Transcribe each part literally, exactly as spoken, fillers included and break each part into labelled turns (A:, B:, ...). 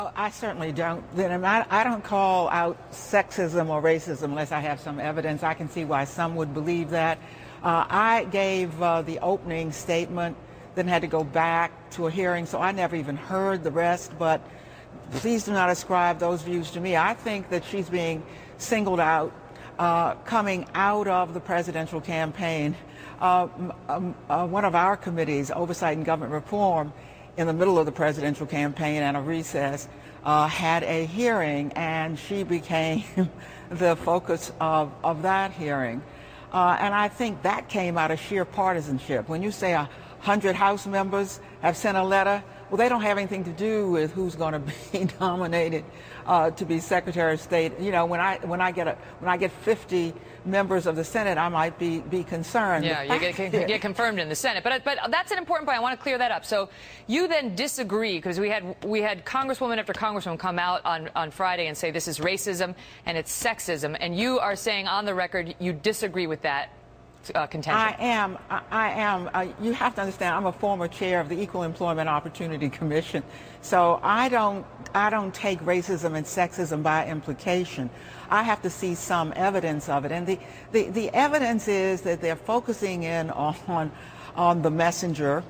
A: I certainly don't. Then I, I don't call out sexism or racism unless I have some evidence. I can see why some would believe that. Uh, I gave uh, the opening statement, then had to go back to a hearing, so I never even heard the rest. But please do not ascribe those views to me. I think that she's being singled out, uh, coming out of the presidential campaign. Uh, um, uh, one of our committees, Oversight and Government Reform, in the middle of the presidential campaign and a recess, uh, had a hearing, and she became the focus of, of that hearing. Uh, and I think that came out of sheer partisanship. When you say a hundred House members have sent a letter, well, they don't have anything to do with who's going to be nominated uh, to be Secretary of State. You know, when I when I get a when I get fifty members of the Senate, I might be be concerned.
B: Yeah, you get, can, get confirmed in the Senate, but but that's an important point. I want to clear that up. So you then disagree, because we had we had Congresswoman after Congresswoman come out on on Friday and say this is racism and it's sexism, and you are saying on the record you disagree with that uh, contention.
A: I am. I, I am. Uh, you have to understand, I'm a former chair of the Equal Employment Opportunity Commission, so I don't I don't take racism and sexism by implication. I have to see some evidence of it, and the, the, the evidence is that they're focusing in on on the messenger.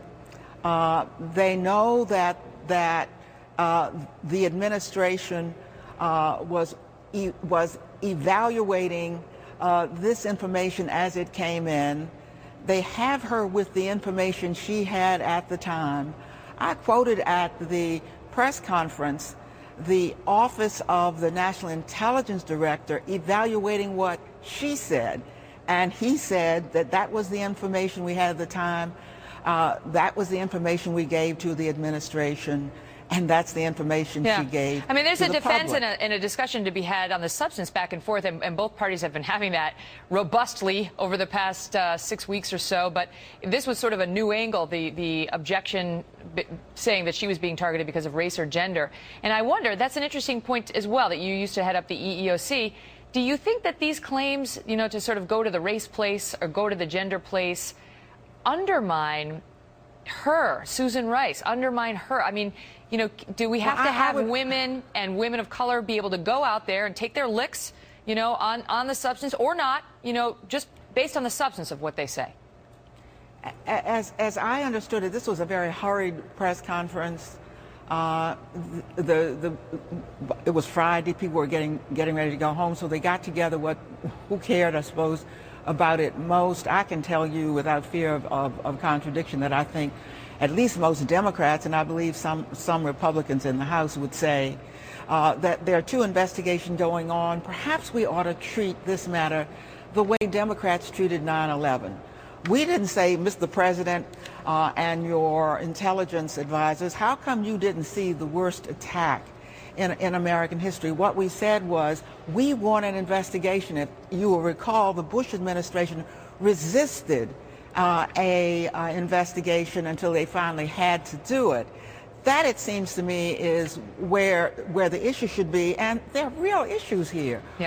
A: Uh, they know that that uh, the administration uh, was e was evaluating uh, this information as it came in. They have her with the information she had at the time. I quoted at the press conference the Office of the National Intelligence Director evaluating what she said. And he said that that was the information we had at the time. Uh, that was the information we gave to the administration. And that's the information
B: yeah.
A: she gave.
B: I mean, there's
A: to
B: a
A: the
B: defense
A: public.
B: and a, and a discussion to be had on the substance back and forth, and, and both parties have been having that robustly over the past uh, six weeks or so. But this was sort of a new angle, the, the objection saying that she was being targeted because of race or gender. And I wonder, that's an interesting point as well, that you used to head up the E E O C. Do you think that these claims, you know, to sort of go to the race place or go to the gender place, undermine her, Susan Rice, undermine her? I mean, you know, do we have
A: well,
B: to
A: I,
B: have
A: I would...
B: women and women of color be able to go out there and take their licks, you know, on, on the substance or not, you know, just based on the substance of what they say?
A: As, as I understood it, this was a very hurried press conference. Uh, the, the, it was Friday. People were getting, getting ready to go home, so they got together. What, who cared, I suppose, about it most? I can tell you without fear of, of, of contradiction that I think at least most Democrats, and I believe some, some Republicans in the House, would say uh, that there are two investigations going on. Perhaps we ought to treat this matter the way Democrats treated nine eleven. We didn't say, Mister President uh, and your intelligence advisors, how come you didn't see the worst attack in, in American history? What we said was, we want an investigation. If you will recall, the Bush administration resisted uh, a uh, investigation until they finally had to do it. That, it seems to me, is where, where the issue should be, and there are real issues here.
B: Yeah.